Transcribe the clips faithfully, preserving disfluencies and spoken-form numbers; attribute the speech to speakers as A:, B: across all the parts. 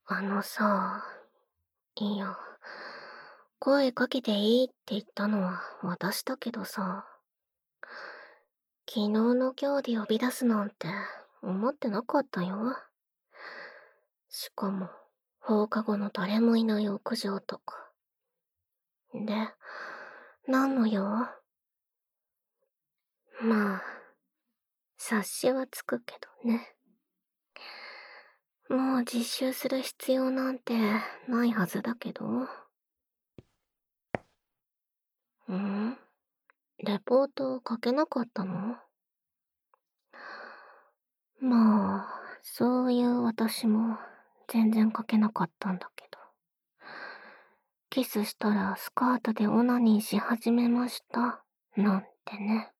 A: あのさ、いや、声かけていいって言ったのは私だけどさ、昨日の今日で呼び出すなんて思ってなかったよ。しかも、放課後の誰もいない屋上とか。で、何の用？まあ、察しはつくけどね。もう実習する必要なんてないはずだけど。ん？レポート書けなかったの？まあ、そういう私も全然書けなかったんだけど。キスしたらスカートでオナニーし始めました。なんてね。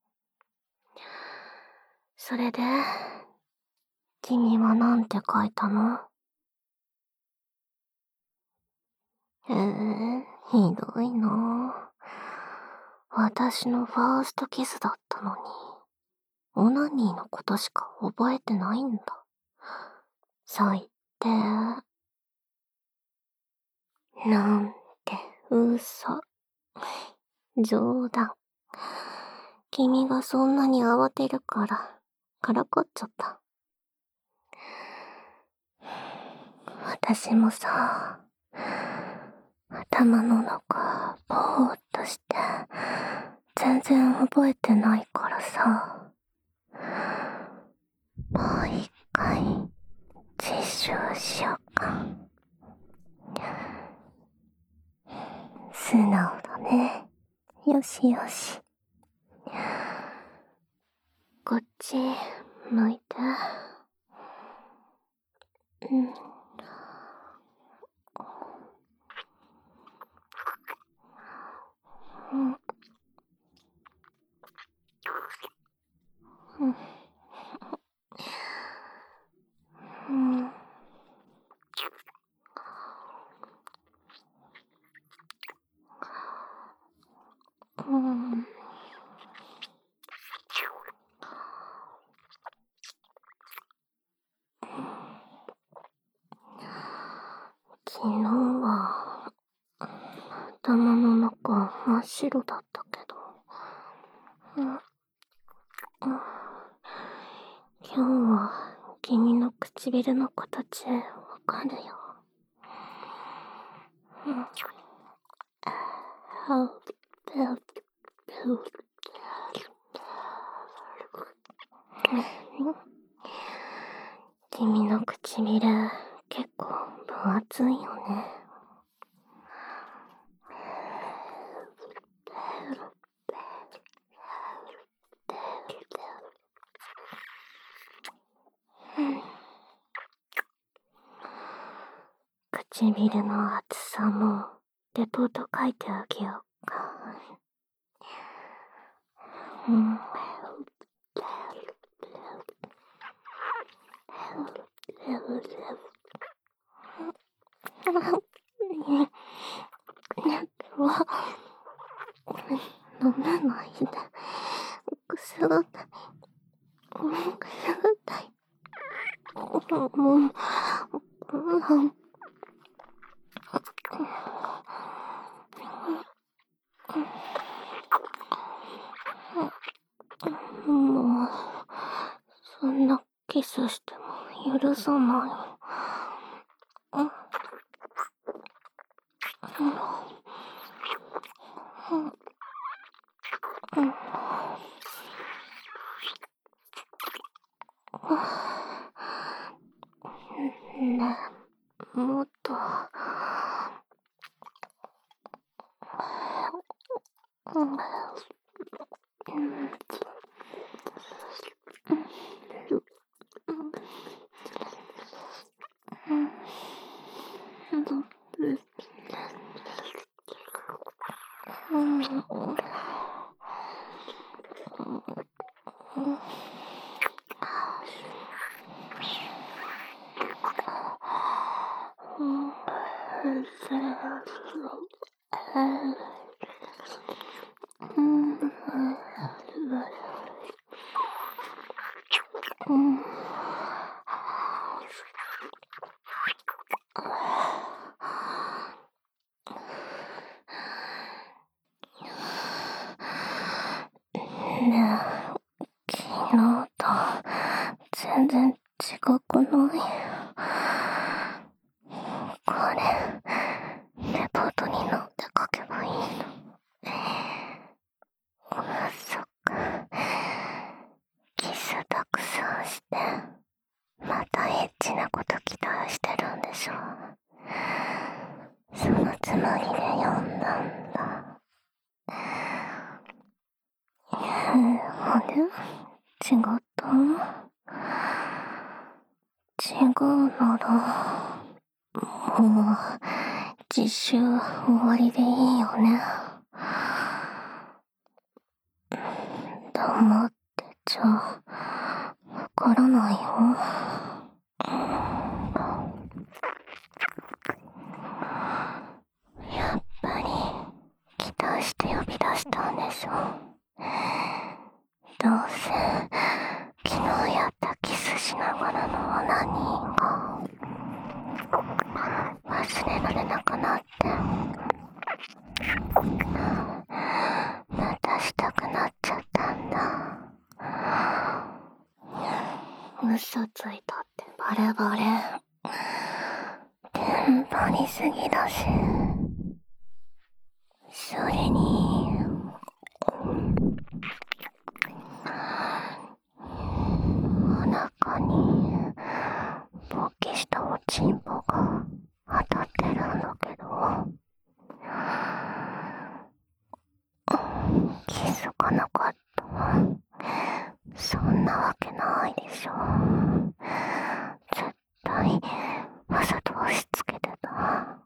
A: それで、君はなんて書いたの？えー、ひどいなぁ。私のファーストキスだったのに、オナニーのことしか覚えてないんだ。最低。なんて嘘。冗談。君がそんなに慌てるから、からかっちゃった。私もさ、頭の中、ぼーっとして、全然覚えてないからさ、もう一回、実習しようか。素直だね。よしよし。こっち、向いて。うん。うん。うん。うん。うん。昨日は、頭の中真っ白だったけど、うん、うん、今日は君の唇の形わかるよ。うん、君の唇結構分厚いよね。唇の厚さもレポート書いてあげようか。うん。飲めないで。くすぐったい。くすぐったい。もう、もう、そんなキスしても許さない。うん。うん。ねえ、もっと。うん。 くない？これ、レポートになんて書けばいいの？そっか。キスたくさんして、またエッチなこと期待してるんでしょ。そのつもりで読んだんだ。あれ？違った？違うなら、もう、実習終わりでいいよね。黙ってちゃ、わからないよ。やっぱり、期待して呼び出したんでしょ。どうせ、昨日やったキスしながらのオナニーが忘れられなくなって、またしたくなっちゃったんだ。嘘ついたってバレバレ。テンパりすぎだし、それにお腹に勃起したおちんぽが当たってるんだけど、気づかなかった。そんなわけないでしょ。絶対わざと押し付けてた。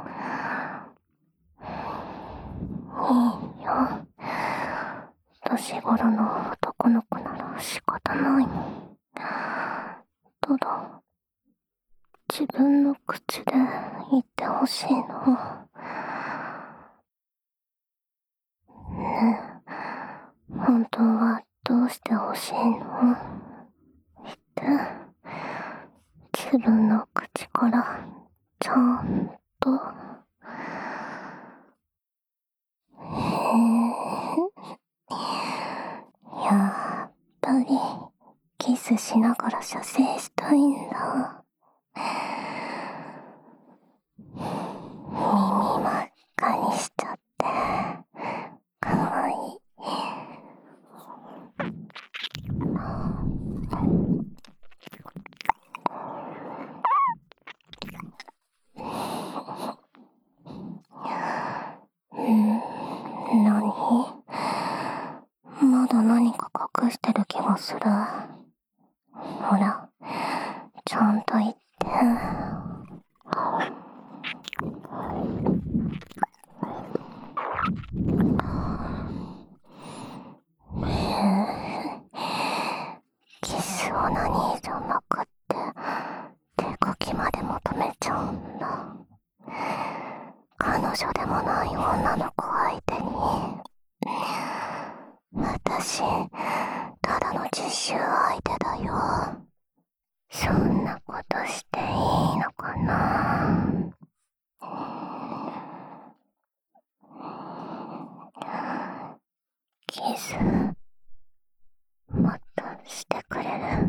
A: いいよ。年頃の男の子なら仕方ないもん。ただ、自分の口で言ってほしいの。ねえ、本当はどうしてほしいの？言って。自分の口からちゃんと。へえ、やっぱりキスしながら射精したいんだ。耳真っ赤にしちゃってかわいい。ん、なに？まだ何か隠してる気がする。ほら、ちゃんと言って。キスオナニーじゃなくって手書きまで求めちゃうんだ。彼女でもない女の子相手に。私、ただの実習相手だよ。そんなことしていいのかな。キスもっとしてくれる？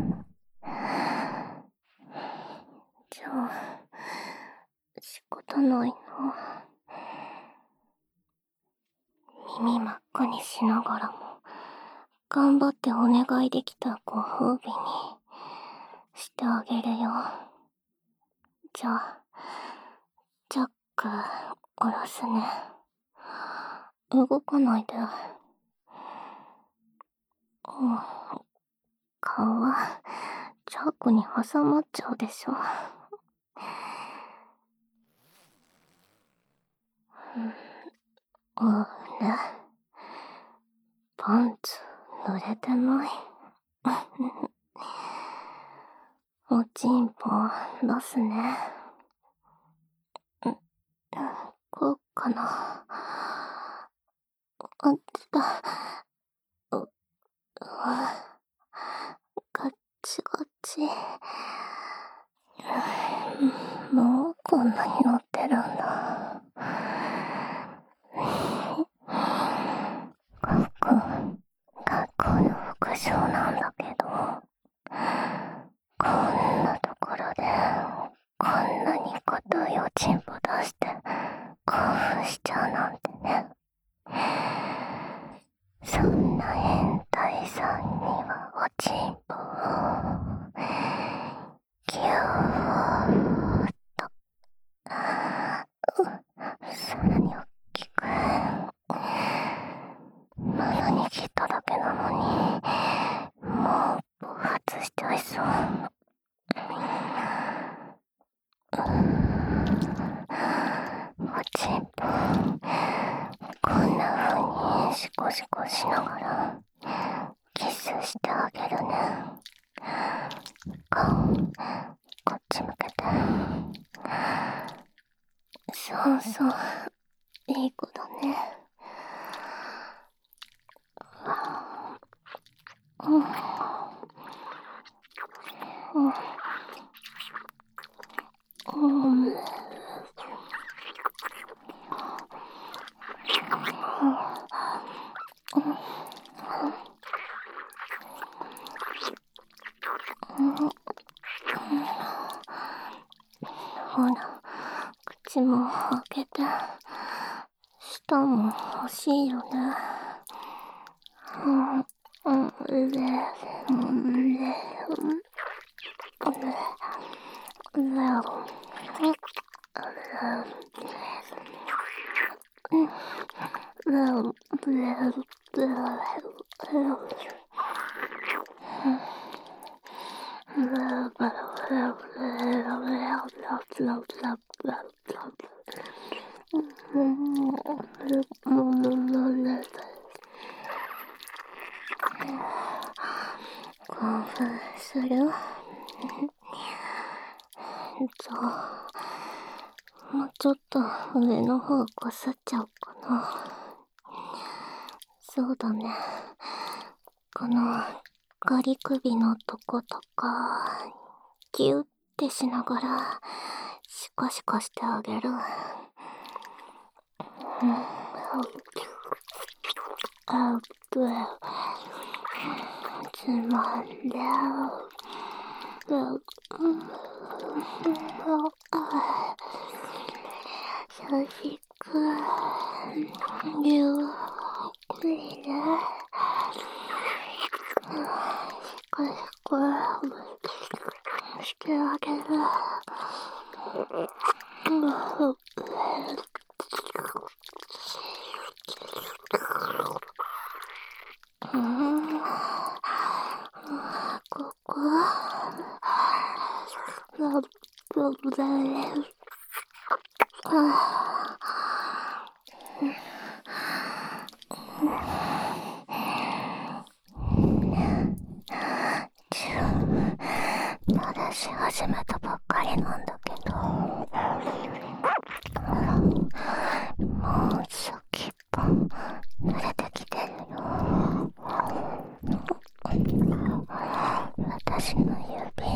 A: じゃあ仕方ないな。耳真っ赤にしながらも頑張ってお願いできたご褒美にしてあげるよ。じゃあジャック下ろすね。動かないで。うん、皮ジャックに挟まっちゃうでしょ。うん、あれ、パンツ濡れてない？おちんぽ出すね。こうかな。あっちだ。う、うわ、ガッチガチ。もうこんなに乗ってるんだ。学校、学校の副賞なんだけど、こんなと
B: ちんぽ出して興奮しちゃうなんてね。そんな変態さんにはおちんぽをギューッと、さらに大きく、まだ握っただけなのにもう暴発しちゃいそう。おちんぽこんな風にシコシコしながらキスしてあげるね。顔こっち向けて。そうそう、いい子だね。うんうんうんほら、口も開けて、舌も欲しいよね。うんうんうれうんうれうんうれ興奮する？じゃあもうちょっと上の方こすっちゃおうかな。そうだね。このガリ首のとことかギュッてしながらシコシコしてあげる。あぶつまんで優しくゆっくりね。シコシコしてあげる。ここラブブレスまだし始めたばっかりなんだけど、もう先っぽ濡れてきてるよ。私の指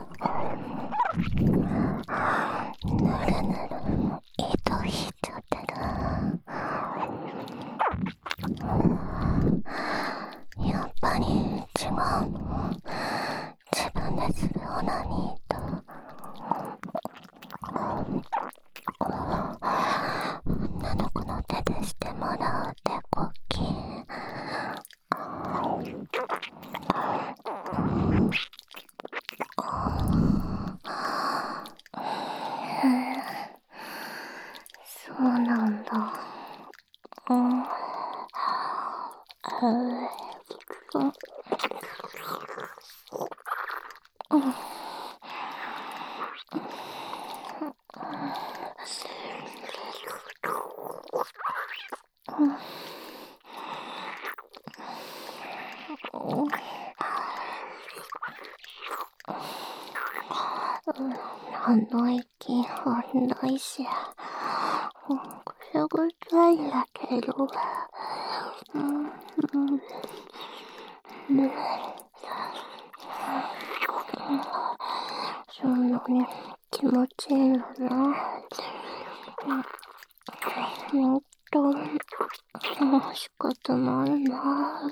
B: ぬるぬる糸引いちゃってる。やっぱり違うの？自分でするオナニーと女の子の手でしてもらう手こき。そうなんだ。うんあの息荒いし、ぐちゃぐちゃいんだけど、うんうんそんなに気持ちいいのな。ほんと、仕方ないな。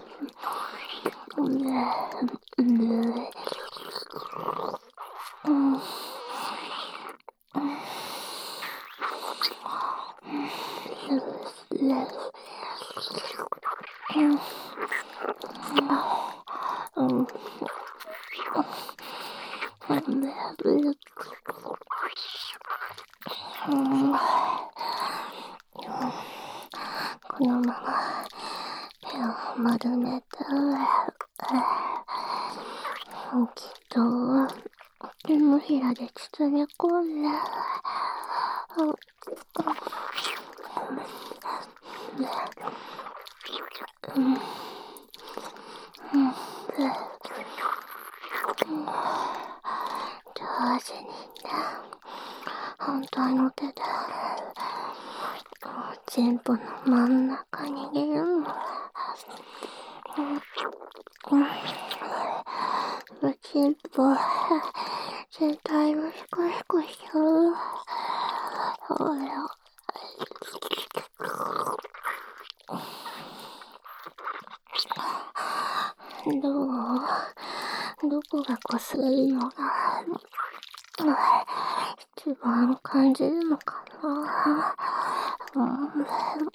B: うん、このまま手を丸めて、きっと手のひらで包み込んで、うん、上手にね、反対の手でチンポの真ん中握るの。チンポ全体をシコシコしちゃう。ほら。どう？どこがこすれるのが一番感じるのかな。うん、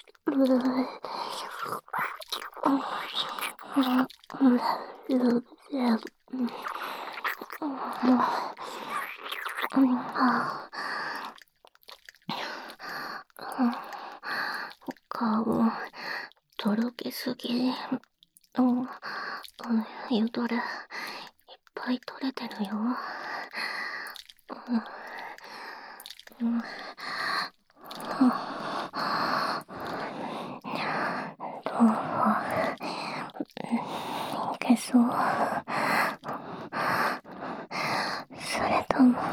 B: 顔、とろけすぎ。うん、ゆとりいっぱい取れてるよ。うん、どう？いけそう？それとも、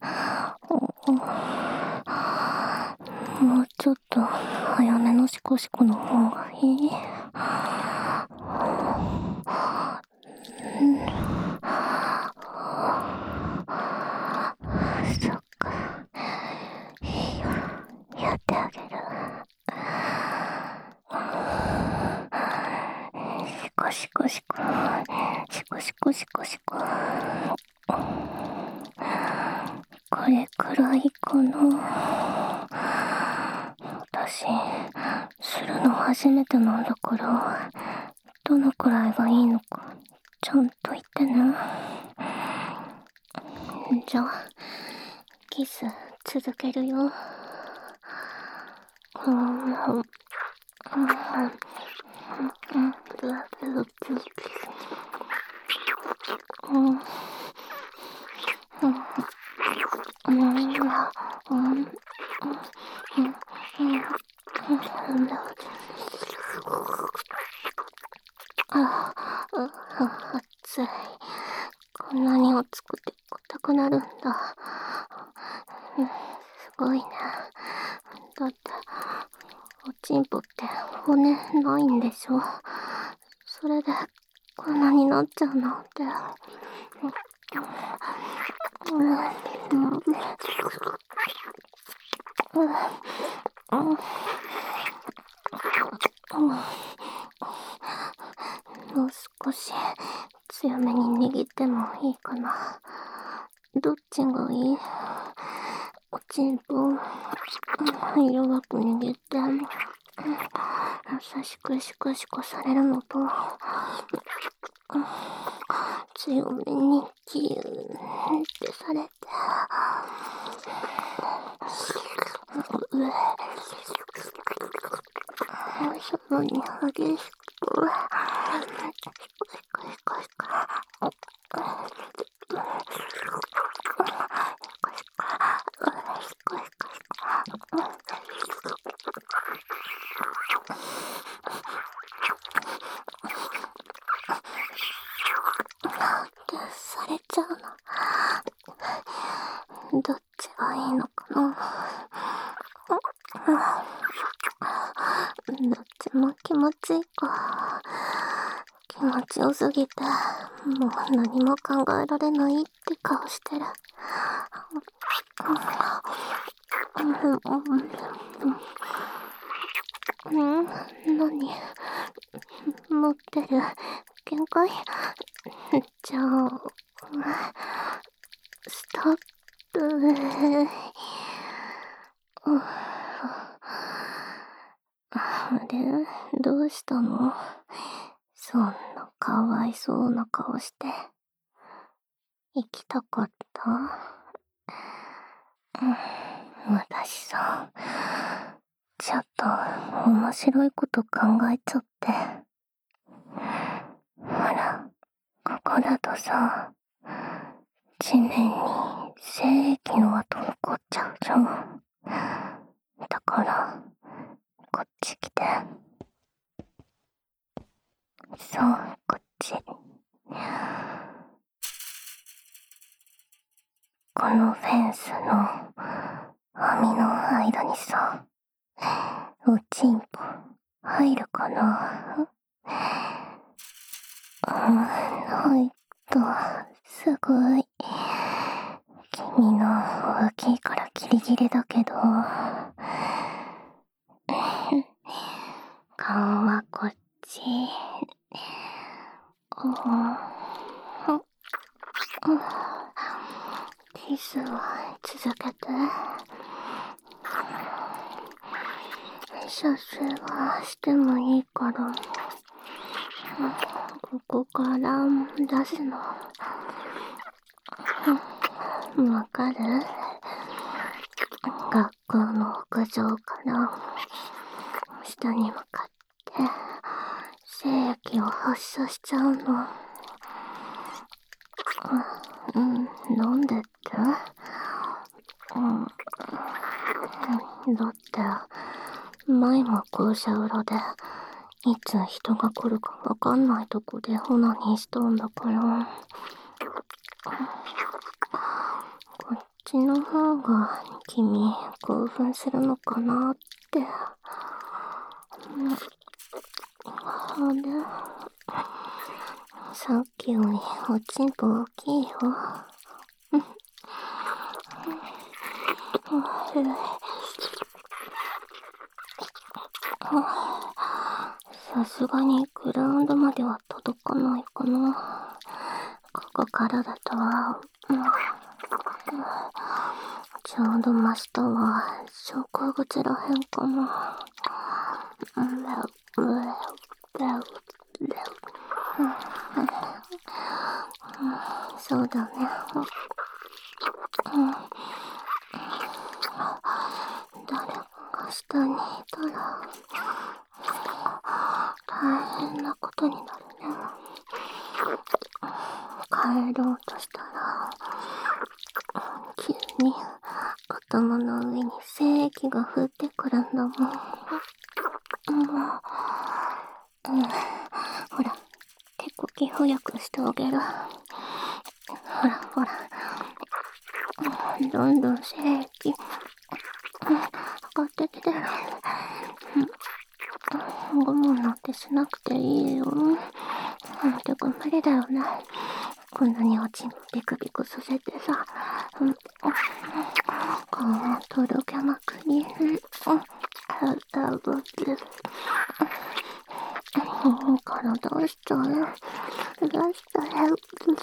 B: もうちょっと早めのシコシコの方がいい？そっか。いいよ。やってあげる。シコシコシコ。シコシコシコシコ。これくらいかな。私、するの初めてなんだから、どのくらいがいいのか、ちゃんと言ってね。じゃあ、キス続けるよ。うん、うん、うん、ああ、熱い。こんなに熱くて硬くなるんだ。すごいね。だって、おちんぽって骨ないんでしょ。それで、こんなになっちゃうなんて。うん、うん、うん、もう少し強めに握ってもいいかな。どっちがいい？おちんぽ弱く握って優しくシコシコされるのと、強めにキューってされて、さらに激しくシコシコシコシコされちゃうの。どっちがいいのかな。どっちも気持ちいいか。気持ちよすぎて、もう何も考えられないって顔してる。うん、何持ってる？限界？じゃあ、ストップ。あれ、どうしたの？そんなかわいそうな顔して。行きたかった？ 私さ、ちょっと面白いこと考えちゃって。ほら、ここだとさ、地面に精液の跡残っちゃうじゃん。だから、こっち来て。そう、こっち。このフェンスの網の間にさ、おちんぽ入るかな？うん、入った。すごい。君の大きいからギリギリだけど。顔はこっち。キスは続けて。射精はしてもいいから。ここから出すの。わかる？学校の屋上から下に向かって精液を発射しちゃうの。うん、なんでって？うん、だって前も校舎裏でいつ人が来るかわかんないとこでオナニーしたんだから。こっちの方が君興奮するのかなって。うん、で、さっきよりおちんぽ大きいよ。さすがにグラウンドまでは届かないかな。ここからだとは、うん、ちょうど真下は昇降口らへんかな。そうだね。誰かが下にいたら大変なことになるね。帰ろうとしたら急に頭の上に精液が降ってくるんだもん。うん、うん、ほら、手こき早くしてあげる。ほらほら、どんどん精液上がってきて。ゴムなんてしなくていいよ。てか無理だよね。こんなにおちんぽビクビクさせてさ。顔もとろけまくり。体をしちゃう。出したよ。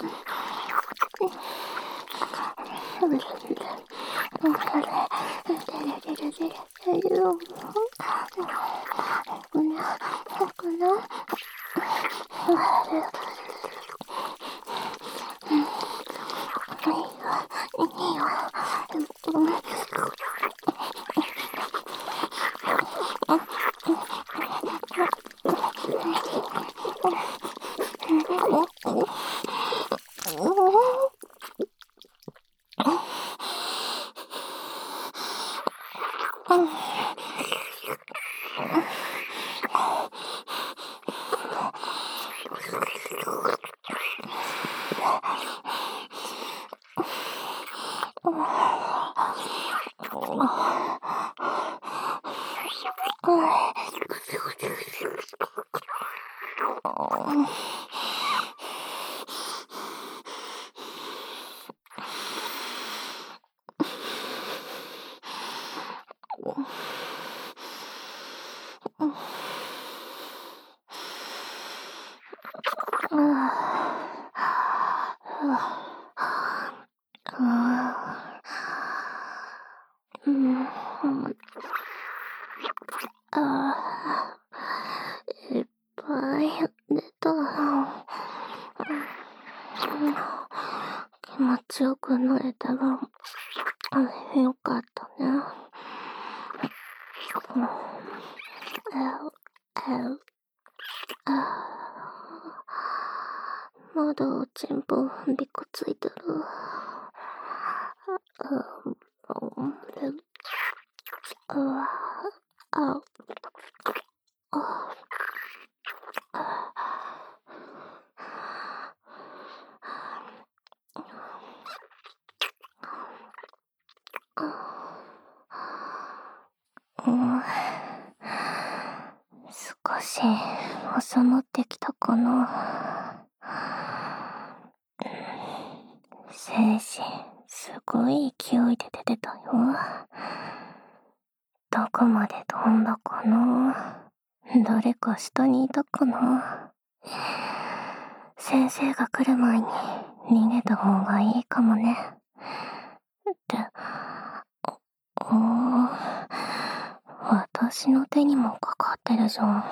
B: いっぱい出た。気持ちよくなれたら、フよかったね。うん、ええあまだおちんぽびこついてる。うん、あああうん、少し収まってきたかな。精子、すごい勢いで出てたよ。どこまで飛んだかな。誰か下にいたかな。先生が来る前に逃げた方がいいかもね。って、おー、私の手にもかかってるじゃん。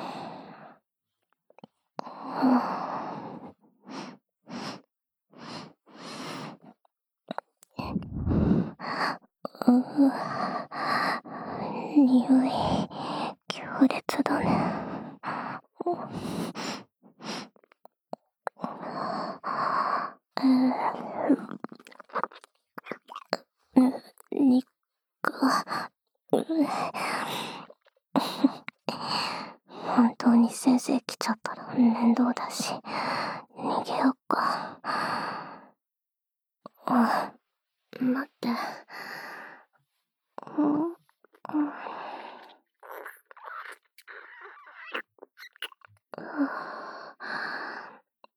B: うう、匂い、強烈だね。うん、肉、うん、本当に先生来ちゃったら面倒だし、逃げよっか。あ、待って。うん、うん、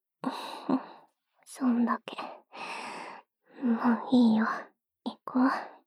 B: そんだけ。もういいよ。行こう。